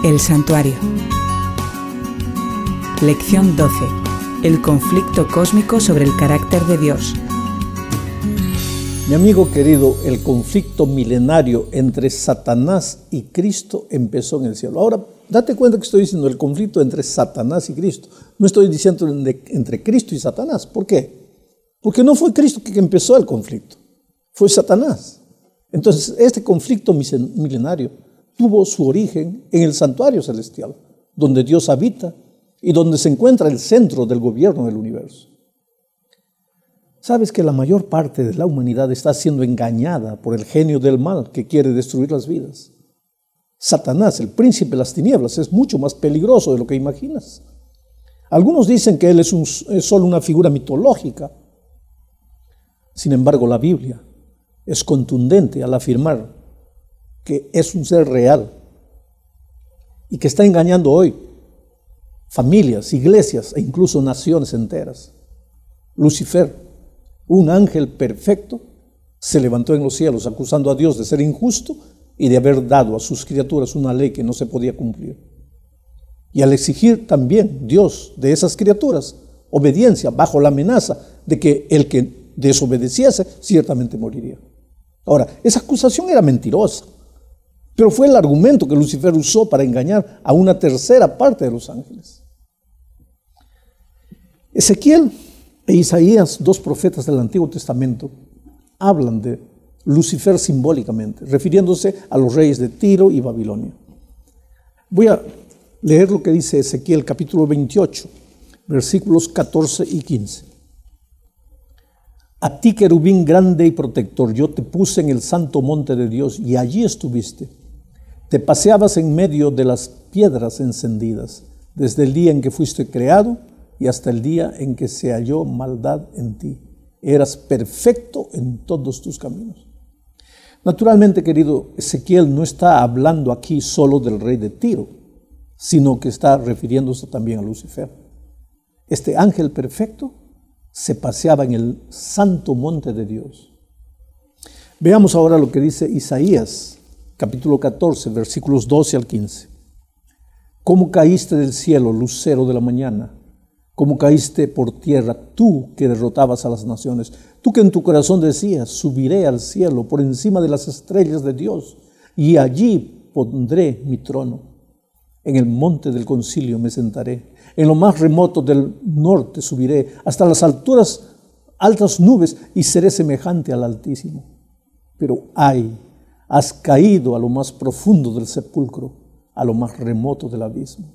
El santuario. Lección 12. El conflicto cósmico sobre el carácter de Dios. Mi amigo querido, el conflicto milenario entre Satanás y Cristo empezó en el cielo. Ahora, date cuenta que estoy diciendo el conflicto entre Satanás y Cristo. No estoy diciendo entre Cristo y Satanás. ¿Por qué? Porque no fue Cristo que empezó el conflicto, fue Satanás. Entonces, este conflicto milenario tuvo su origen en el santuario celestial, donde Dios habita y donde se encuentra el centro del gobierno del universo. ¿Sabes que la mayor parte de la humanidad está siendo engañada por el genio del mal que quiere destruir las vidas? Satanás, el príncipe de las tinieblas, es mucho más peligroso de lo que imaginas. Algunos dicen que él es solo una figura mitológica. Sin embargo, la Biblia es contundente al afirmar que es un ser real y que está engañando hoy familias, iglesias e incluso naciones enteras. Lucifer, un ángel perfecto, se levantó en los cielos acusando a Dios de ser injusto y de haber dado a sus criaturas una ley que no se podía cumplir. Y al exigir también Dios de esas criaturas obediencia bajo la amenaza de que el que desobedeciese ciertamente moriría. Ahora, esa acusación era mentirosa, pero fue el argumento que Lucifer usó para engañar a una tercera parte de los ángeles. Ezequiel e Isaías, dos profetas del Antiguo Testamento, hablan de Lucifer simbólicamente, refiriéndose a los reyes de Tiro y Babilonia. Voy a leer lo que dice Ezequiel capítulo 28, versículos 14 y 15. A ti, querubín grande y protector, yo te puse en el santo monte de Dios y allí estuviste. Te paseabas en medio de las piedras encendidas, desde el día en que fuiste creado y hasta el día en que se halló maldad en ti. Eras perfecto en todos tus caminos. Naturalmente, querido, Ezequiel no está hablando aquí solo del rey de Tiro, sino que está refiriéndose también a Lucifer. Este ángel perfecto se paseaba en el santo monte de Dios. Veamos ahora lo que dice Isaías, capítulo 14, versículos 12 al 15. ¿Cómo caíste del cielo, lucero de la mañana? ¿Cómo caíste por tierra, tú que derrotabas a las naciones? Tú que en tu corazón decías, subiré al cielo por encima de las estrellas de Dios, y allí pondré mi trono. En el monte del concilio me sentaré, en lo más remoto del norte subiré, hasta las altas nubes, y seré semejante al Altísimo. Pero ay, has caído a lo más profundo del sepulcro, a lo más remoto del abismo.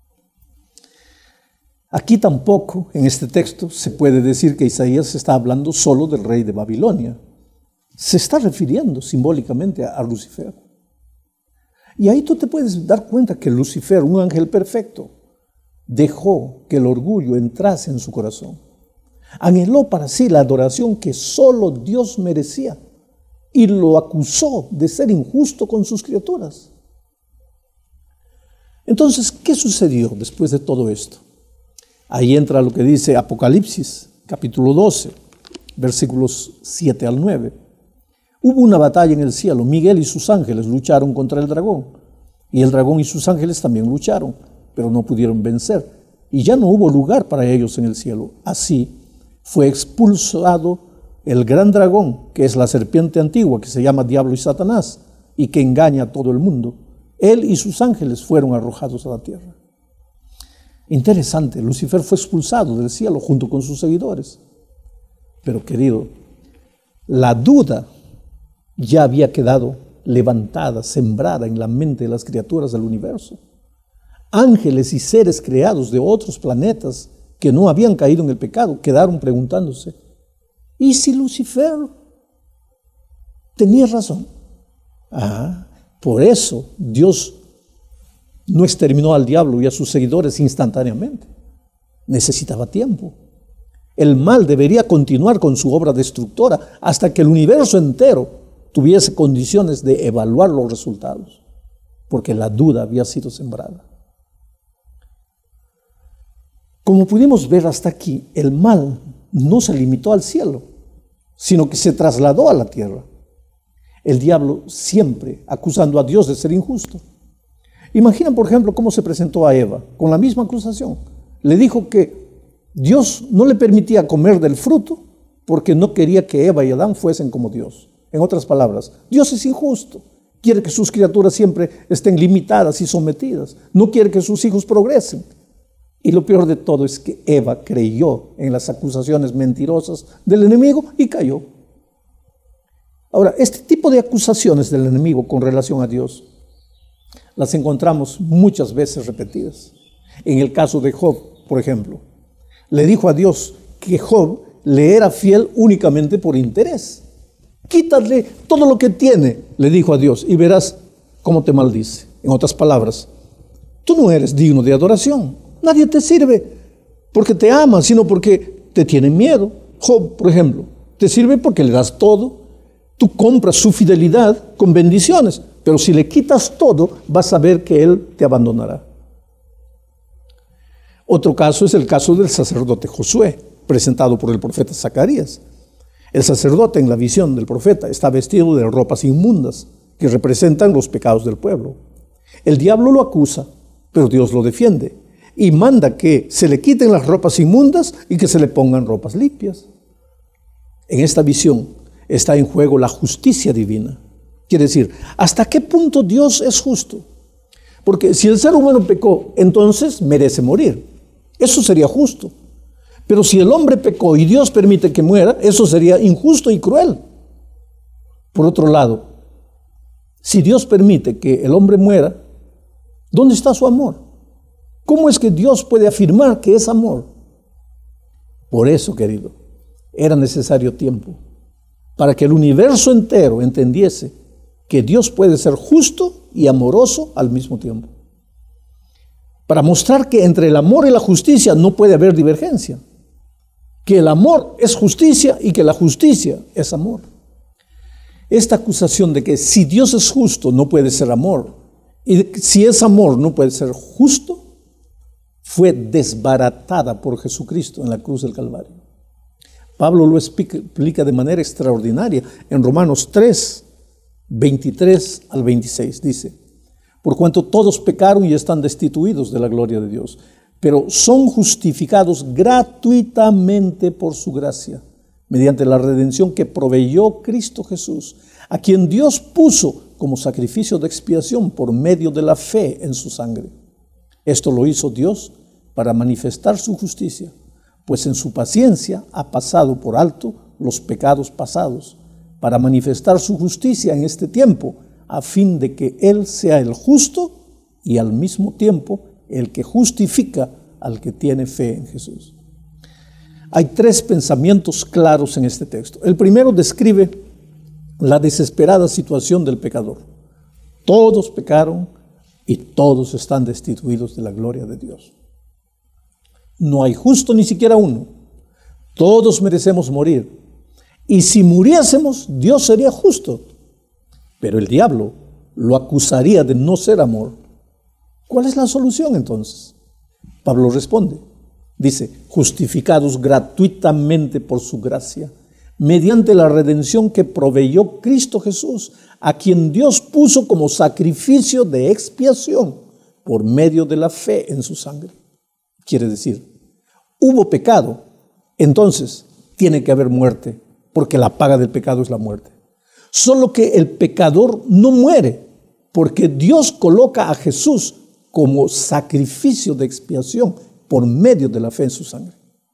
Aquí tampoco, en este texto, se puede decir que Isaías está hablando solo del rey de Babilonia. Se está refiriendo simbólicamente a Lucifer. Y ahí tú te puedes dar cuenta que Lucifer, un ángel perfecto, dejó que el orgullo entrase en su corazón. Anheló para sí la adoración que solo Dios merecía y lo acusó de ser injusto con sus criaturas. Entonces, ¿qué sucedió después de todo esto? Ahí entra lo que dice Apocalipsis, capítulo 12, versículos 7 al 9. Hubo una batalla en el cielo. Miguel y sus ángeles lucharon contra el dragón. Y el dragón y sus ángeles también lucharon, pero no pudieron vencer. Y ya no hubo lugar para ellos en el cielo. Así fue expulsado el gran dragón, que es la serpiente antigua, que se llama Diablo y Satanás, y que engaña a todo el mundo. Él y sus ángeles fueron arrojados a la tierra. Interesante, Lucifer fue expulsado del cielo junto con sus seguidores. Pero querido, la duda ya había quedado levantada, sembrada en la mente de las criaturas del universo. Ángeles y seres creados de otros planetas que no habían caído en el pecado quedaron preguntándose, ¿y si Lucifer tenía razón? Por eso Dios no exterminó al diablo y a sus seguidores instantáneamente. Necesitaba tiempo. El mal debería continuar con su obra destructora hasta que el universo entero tuviese condiciones de evaluar los resultados, porque la duda había sido sembrada. Como pudimos ver hasta aquí, el mal no se limitó al cielo, sino que se trasladó a la tierra. El diablo siempre acusando a Dios de ser injusto. Imagina, por ejemplo, cómo se presentó a Eva, con la misma acusación. Le dijo que Dios no le permitía comer del fruto porque no quería que Eva y Adán fuesen como Dios. En otras palabras, Dios es injusto. Quiere que sus criaturas siempre estén limitadas y sometidas. No quiere que sus hijos progresen. Y lo peor de todo es que Eva creyó en las acusaciones mentirosas del enemigo y cayó. Ahora, este tipo de acusaciones del enemigo con relación a Dios las encontramos muchas veces repetidas. En el caso de Job, por ejemplo, le dijo a Dios que Job le era fiel únicamente por interés. Quítale todo lo que tiene, le dijo a Dios, y verás cómo te maldice. En otras palabras, tú no eres digno de adoración. Nadie te sirve porque te ama, sino porque te tiene miedo. Job, por ejemplo, te sirve porque le das todo. Tú compras su fidelidad con bendiciones, pero si le quitas todo, vas a ver que él te abandonará. Otro caso es el caso del sacerdote Josué, presentado por el profeta Zacarías. El sacerdote, en la visión del profeta, está vestido de ropas inmundas que representan los pecados del pueblo. El diablo lo acusa, pero Dios lo defiende y manda que se le quiten las ropas inmundas y que se le pongan ropas limpias. En esta visión está en juego la justicia divina. Quiere decir, ¿hasta qué punto Dios es justo? Porque si el ser humano pecó, entonces merece morir. Eso sería justo. Pero si el hombre pecó y Dios permite que muera, eso sería injusto y cruel. Por otro lado, si Dios permite que el hombre muera, ¿dónde está su amor? ¿Cómo es que Dios puede afirmar que es amor? Por eso, querido, era necesario tiempo para que el universo entero entendiese que Dios puede ser justo y amoroso al mismo tiempo. Para mostrar que entre el amor y la justicia no puede haber divergencia. Que el amor es justicia y que la justicia es amor. Esta acusación de que si Dios es justo no puede ser amor y si es amor no puede ser justo fue desbaratada por Jesucristo en la cruz del Calvario. Pablo lo explica de manera extraordinaria en Romanos 3, 23 al 26. Dice: por cuanto todos pecaron y están destituidos de la gloria de Dios, pero son justificados gratuitamente por su gracia, mediante la redención que proveyó Cristo Jesús, a quien Dios puso como sacrificio de expiación por medio de la fe en su sangre. Esto lo hizo Dios para manifestar su justicia, pues en su paciencia ha pasado por alto los pecados pasados, para manifestar su justicia en este tiempo, a fin de que Él sea el justo y al mismo tiempo el que justifica al que tiene fe en Jesús. Hay tres pensamientos claros en este texto. El primero describe la desesperada situación del pecador. Todos pecaron y todos están destituidos de la gloria de Dios. No hay justo ni siquiera uno. Todos merecemos morir. Y si muriésemos, Dios sería justo. Pero el diablo lo acusaría de no ser amor. ¿Cuál es la solución entonces? Pablo responde, dice, justificados gratuitamente por su gracia, mediante la redención que proveyó Cristo Jesús, a quien Dios puso como sacrificio de expiación por medio de la fe en su sangre. Quiere decir, hubo pecado, entonces tiene que haber muerte, porque la paga del pecado es la muerte. Solo que el pecador no muere, porque Dios coloca a Jesús como sacrificio de expiación por medio de la fe en su sangre.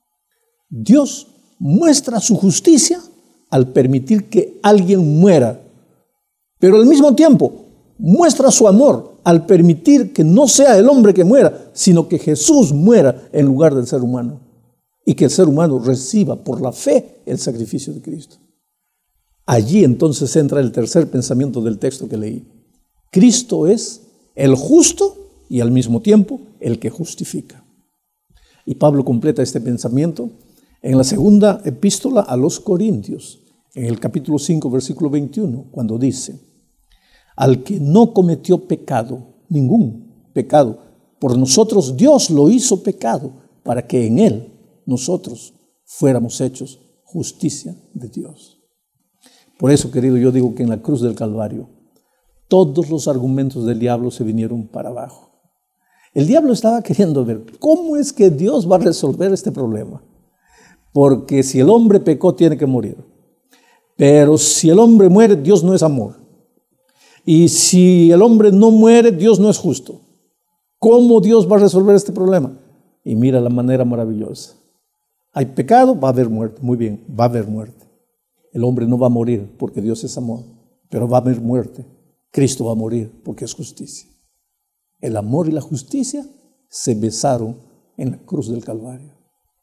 Dios muestra su justicia al permitir que alguien muera, pero al mismo tiempo muestra su amor al permitir que no sea el hombre que muera, sino que Jesús muera en lugar del ser humano y que el ser humano reciba por la fe el sacrificio de Cristo. Allí entonces entra el tercer pensamiento del texto que leí. Cristo es el justo y al mismo tiempo el que justifica. Y Pablo completa este pensamiento en la segunda epístola a los Corintios, en el capítulo 5, versículo 21, cuando dice: al que no cometió pecado, ningún pecado, por nosotros Dios lo hizo pecado, para que en él nosotros fuéramos hechos justicia de Dios. Por eso, querido, yo digo que en la cruz del Calvario, todos los argumentos del diablo se vinieron para abajo. El diablo estaba queriendo ver cómo es que Dios va a resolver este problema. Porque si el hombre pecó, tiene que morir. Pero si el hombre muere, Dios no es amor. Y si el hombre no muere, Dios no es justo. ¿Cómo Dios va a resolver este problema? Y mira la manera maravillosa. Hay pecado, va a haber muerte. Muy bien, va a haber muerte. El hombre no va a morir porque Dios es amor, pero va a haber muerte. Cristo va a morir porque es justicia. El amor y la justicia se besaron en la cruz del Calvario.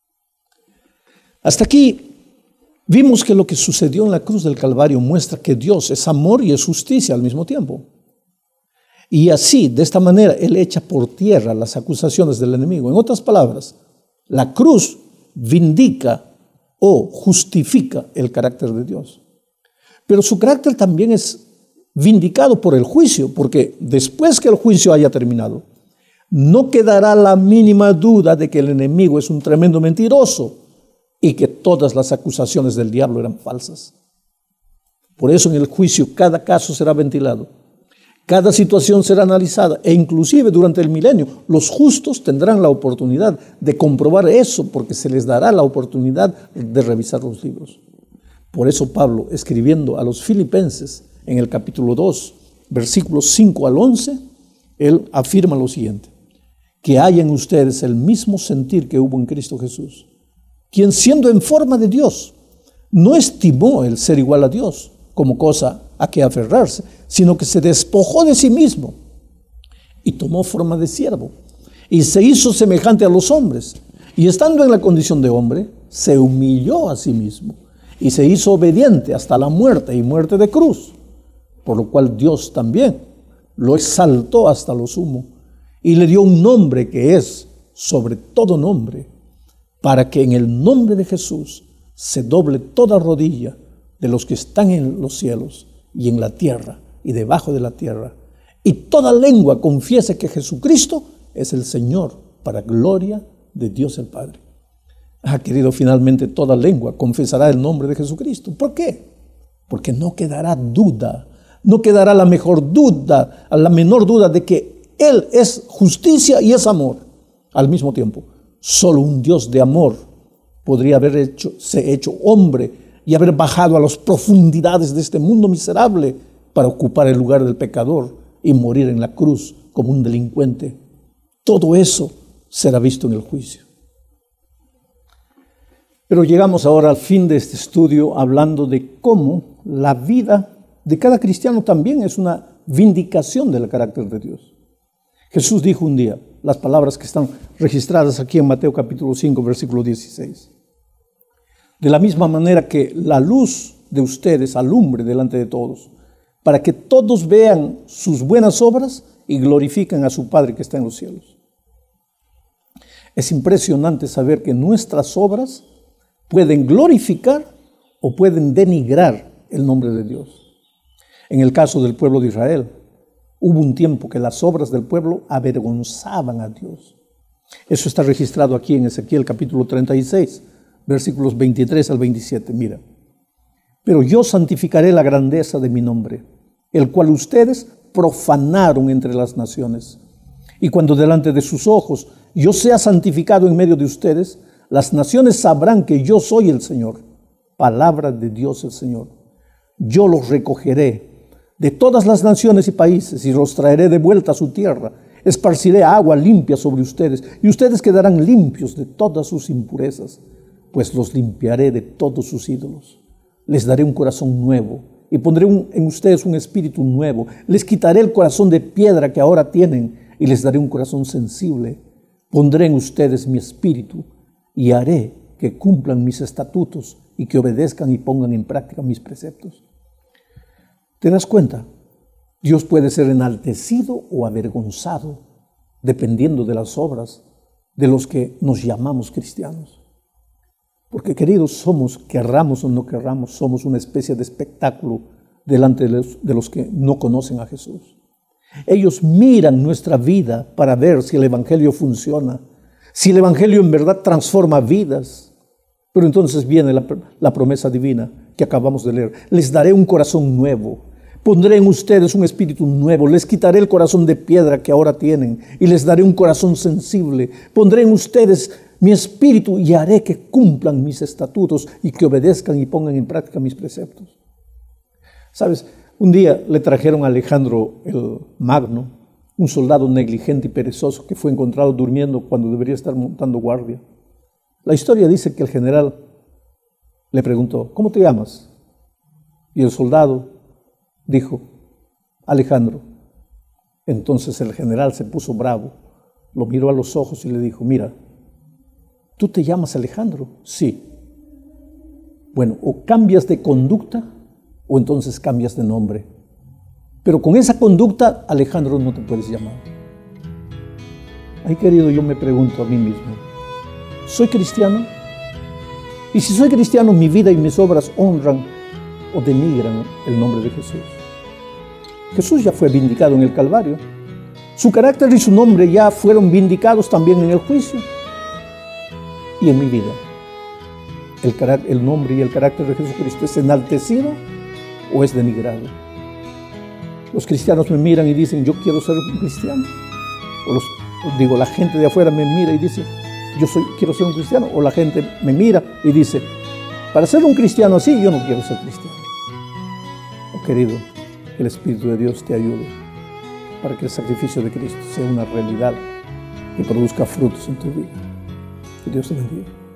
Hasta aquí vimos que lo que sucedió en la cruz del Calvario muestra que Dios es amor y es justicia al mismo tiempo. Y así, de esta manera, Él echa por tierra las acusaciones del enemigo. En otras palabras, la cruz vindica o justifica el carácter de Dios. Pero su carácter también es vindicado por el juicio, porque después que el juicio haya terminado, no quedará la mínima duda de que el enemigo es un tremendo mentiroso y que todas las acusaciones del diablo eran falsas. Por eso en el juicio cada caso será ventilado, cada situación será analizada e inclusive durante el milenio los justos tendrán la oportunidad de comprobar eso porque se les dará la oportunidad de revisar los libros. Por eso Pablo, escribiendo a los Filipenses en el capítulo 2, versículos 5 al 11, él afirma lo siguiente: que haya en ustedes el mismo sentir que hubo en Cristo Jesús, quien siendo en forma de Dios, no estimó el ser igual a Dios como cosa a que aferrarse, sino que se despojó de sí mismo y tomó forma de siervo y se hizo semejante a los hombres, y estando en la condición de hombre, se humilló a sí mismo y se hizo obediente hasta la muerte y muerte de cruz, por lo cual Dios también lo exaltó hasta lo sumo y le dio un nombre que es sobre todo nombre, para que en el nombre de Jesús se doble toda rodilla de los que están en los cielos y en la tierra y debajo de la tierra, y toda lengua confiese que Jesucristo es el Señor, para gloria de Dios el Padre. Querido, finalmente toda lengua confesará el nombre de Jesucristo. ¿Por qué? Porque no quedará duda, no quedará la menor duda de que Él es justicia y es amor al mismo tiempo. Solo un Dios de amor podría haberse hecho hombre y haber bajado a las profundidades de este mundo miserable para ocupar el lugar del pecador y morir en la cruz como un delincuente. Todo eso será visto en el juicio. Pero llegamos ahora al fin de este estudio hablando de cómo la vida de cada cristiano también es una vindicación del carácter de Dios. Jesús dijo un día, las palabras que están registradas aquí en Mateo capítulo 5, versículo 16. De la misma manera que la luz de ustedes alumbre delante de todos, para que todos vean sus buenas obras y glorifiquen a su Padre que está en los cielos. Es impresionante saber que nuestras obras pueden glorificar o pueden denigrar el nombre de Dios. En el caso del pueblo de Israel, hubo un tiempo que las obras del pueblo avergonzaban a Dios. Eso está registrado aquí en Ezequiel capítulo 36, versículos 23 al 27. Mira: pero yo santificaré la grandeza de mi nombre, el cual ustedes profanaron entre las naciones. Y cuando delante de sus ojos yo sea santificado en medio de ustedes, las naciones sabrán que yo soy el Señor. Palabra de Dios el Señor. Yo los recogeré de todas las naciones y países y los traeré de vuelta a su tierra. Esparciré agua limpia sobre ustedes y ustedes quedarán limpios de todas sus impurezas, pues los limpiaré de todos sus ídolos. Les daré un corazón nuevo y pondré en ustedes un espíritu nuevo. Les quitaré el corazón de piedra que ahora tienen y les daré un corazón sensible. Pondré en ustedes mi espíritu y haré que cumplan mis estatutos y que obedezcan y pongan en práctica mis preceptos. ¿Te das cuenta? Dios puede ser enaltecido o avergonzado dependiendo de las obras de los que nos llamamos cristianos. Porque, queridos, somos, querramos o no querramos, somos una especie de espectáculo delante de los que no conocen a Jesús. Ellos miran nuestra vida para ver si el Evangelio funciona, si el Evangelio en verdad transforma vidas. Pero entonces viene la promesa divina que acabamos de leer. Les daré un corazón nuevo. Pondré en ustedes un espíritu nuevo, les quitaré el corazón de piedra que ahora tienen y les daré un corazón sensible. Pondré en ustedes mi espíritu y haré que cumplan mis estatutos y que obedezcan y pongan en práctica mis preceptos. ¿Sabes? Un día le trajeron a Alejandro el Magno, un soldado negligente y perezoso que fue encontrado durmiendo cuando debería estar montando guardia. La historia dice que el general le preguntó, ¿cómo te llamas? Y el soldado dijo, Alejandro. Entonces el general se puso bravo, lo miró a los ojos y le dijo, mira, ¿tú te llamas Alejandro? Sí. Bueno, o cambias de conducta o entonces cambias de nombre. Pero con esa conducta, Alejandro no te puedes llamar. Ay, querido, yo me pregunto a mí mismo, ¿soy cristiano? Y si soy cristiano, mi vida y mis obras honran o denigran el nombre de Jesús. Jesús ya fue vindicado en el Calvario. Su carácter y su nombre ya fueron vindicados también en el juicio. Y en mi vida, el nombre y el carácter de Jesucristo es enaltecido o es denigrado. Los cristianos me miran y dicen, yo quiero ser un cristiano. O la gente de afuera me mira y dice, quiero ser un cristiano. O la gente me mira y dice, para ser un cristiano así, yo no quiero ser cristiano. Oh, querido, el Espíritu de Dios te ayude para que el sacrificio de Cristo sea una realidad que produzca frutos en tu vida. Que Dios te bendiga.